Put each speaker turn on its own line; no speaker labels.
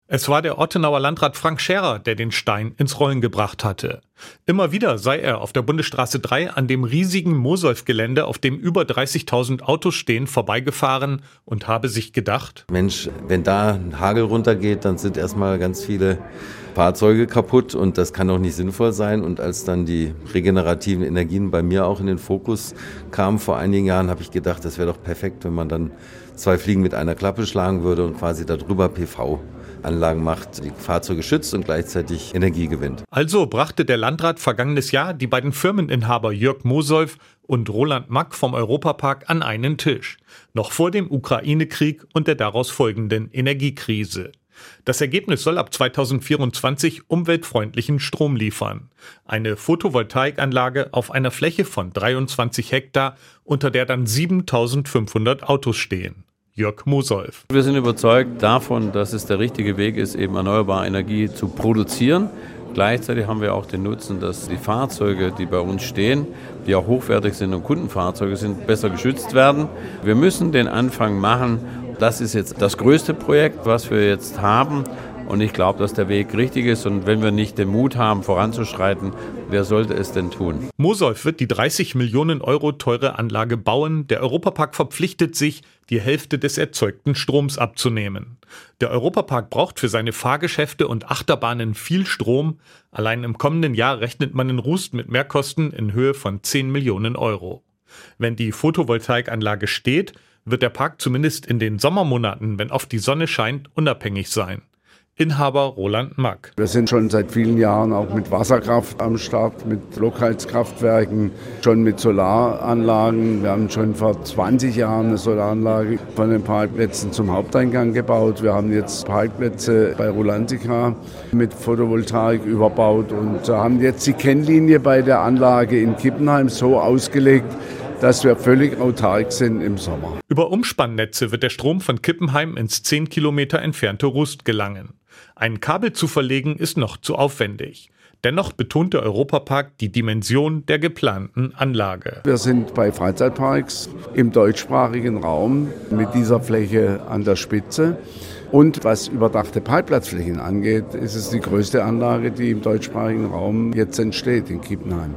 Es war der Ottenauer Landrat Frank Scherer, der den Stein ins Rollen gebracht hatte. Immer wieder sei er auf der Bundesstraße 3 an dem riesigen Mosolf-Gelände, auf dem über 30.000 Autos stehen, vorbeigefahren und habe sich gedacht:
Mensch, wenn da ein Hagel runtergeht, dann sind erstmal ganz viele Fahrzeuge kaputt und das kann doch nicht sinnvoll sein. Und als dann die regenerativen Energien bei mir auch in den Fokus kamen vor einigen Jahren, habe ich gedacht, das wäre doch perfekt, wenn man dann 2 Fliegen mit einer Klappe schlagen würde und quasi darüber PV-Anlagen macht, die Fahrzeuge schützt und gleichzeitig Energie gewinnt.
Also brachte der Landrat vergangenes Jahr die beiden Firmeninhaber Jörg Mosolf und Roland Mack vom Europapark an einen Tisch. Noch vor dem Ukraine-Krieg und der daraus folgenden Energiekrise. Das Ergebnis soll ab 2024 umweltfreundlichen Strom liefern. Eine Photovoltaikanlage auf einer Fläche von 23 Hektar, unter der dann 7.500 Autos stehen. Jörg Mosolf.
Wir sind überzeugt davon, dass es der richtige Weg ist, eben erneuerbare Energie zu produzieren. Gleichzeitig haben wir auch den Nutzen, dass die Fahrzeuge, die bei uns stehen, die auch hochwertig sind und Kundenfahrzeuge sind, besser geschützt werden. Wir müssen den Anfang machen. Das ist jetzt das größte Projekt, was wir jetzt haben. Und ich glaube, dass der Weg richtig ist. Und wenn wir nicht den Mut haben, voranzuschreiten, wer sollte es denn tun?
Mosolf wird die 30 Millionen Euro teure Anlage bauen. Der Europapark verpflichtet sich, die Hälfte des erzeugten Stroms abzunehmen. Der Europapark braucht für seine Fahrgeschäfte und Achterbahnen viel Strom. Allein im kommenden Jahr rechnet man in Rust mit Mehrkosten in Höhe von 10 Millionen Euro. Wenn die Photovoltaikanlage steht, wird der Park zumindest in den Sommermonaten, wenn oft die Sonne scheint, unabhängig sein. Inhaber Roland Mack.
Wir sind schon seit vielen Jahren auch mit Wasserkraft am Start, mit Lokheizkraftwerken, schon mit Solaranlagen. Wir haben schon vor 20 Jahren eine Solaranlage von den Parkplätzen zum Haupteingang gebaut. Wir haben jetzt Parkplätze bei Rulantica mit Photovoltaik überbaut und haben jetzt die Kennlinie bei der Anlage in Kippenheim so ausgelegt, dass wir völlig autark sind im Sommer.
Über Umspannnetze wird der Strom von Kippenheim ins 10 Kilometer entfernte Rust gelangen. Ein Kabel zu verlegen ist noch zu aufwendig. Dennoch betont der Europapark die Dimension der geplanten Anlage.
Wir sind bei Freizeitparks im deutschsprachigen Raum mit dieser Fläche an der Spitze. Und was überdachte Parkplatzflächen angeht, ist es die größte Anlage, die im deutschsprachigen Raum jetzt entsteht in Kippenheim.